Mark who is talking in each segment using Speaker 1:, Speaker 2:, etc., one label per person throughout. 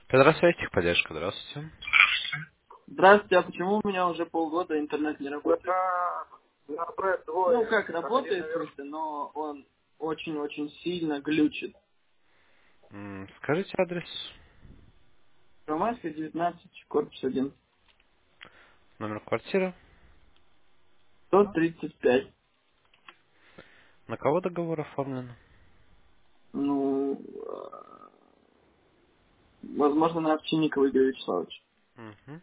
Speaker 1: Здравствуйте, поддержка, здравствуйте.
Speaker 2: Здравствуйте, а почему у меня уже полгода интернет не работает? Ну, как работает, в смысле, но он очень-очень сильно глючит.
Speaker 1: Скажите адрес,
Speaker 2: Ромашка 19, корпус 1,
Speaker 1: номер квартиры,
Speaker 2: 135.
Speaker 1: на кого договор оформлен?
Speaker 2: Ну, возможно, на Овчинникова Игоря Вячеславовича.
Speaker 1: Мгм.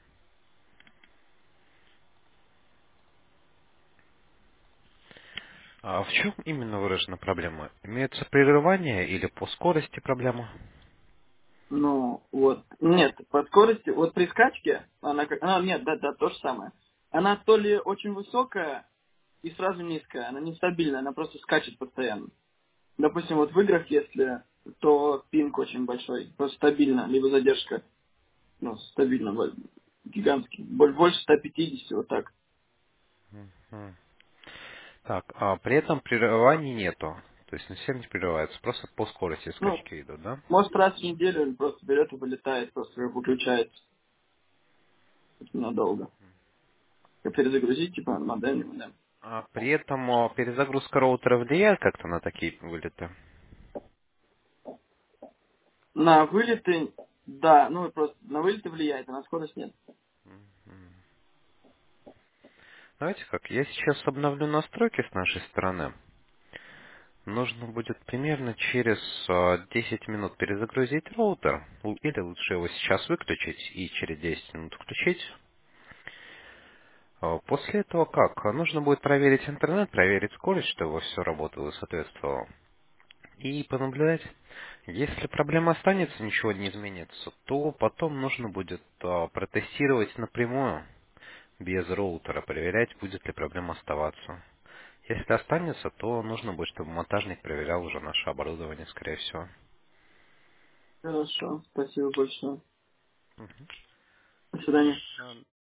Speaker 1: А в чем именно выражена проблема? Имеется прерывание или по скорости проблема?
Speaker 2: Ну, вот. Нет, по скорости, вот при скачке, нет, да, то же самое. Она то ли очень высокая и сразу низкая, она нестабильная, она просто скачет постоянно. Допустим, вот в играх, если, то пинг очень большой, просто стабильно, либо задержка, ну, стабильно, гигантский, больше 150, вот так.
Speaker 1: Мгм. Так, а при этом прерываний нету. То есть совсем не прерывается, просто по скорости
Speaker 2: Ну,
Speaker 1: скачки идут, да?
Speaker 2: может, раз в неделю он просто берет и вылетает, просто выключается надолго. И перезагрузить, типа, модем, не модем.
Speaker 1: А при этом перезагрузка роутера влияет как-то на такие вылеты?
Speaker 2: На вылеты, да, ну, просто на вылеты влияет, а на скорость нет.
Speaker 1: Знаете как, я сейчас обновлю настройки с нашей стороны. Нужно будет примерно через 10 минут перезагрузить роутер, или лучше его сейчас выключить и через 10 минут включить. После этого как? Нужно будет проверить интернет, проверить скорость, чтобы все работало и соответствовало. И понаблюдать. Если проблема останется, ничего не изменится, то потом нужно будет протестировать напрямую, без роутера, проверять, будет ли проблема оставаться. Если останется, то нужно будет, чтобы монтажник проверял уже наше оборудование, скорее всего.
Speaker 2: Хорошо, спасибо большое. До свидания.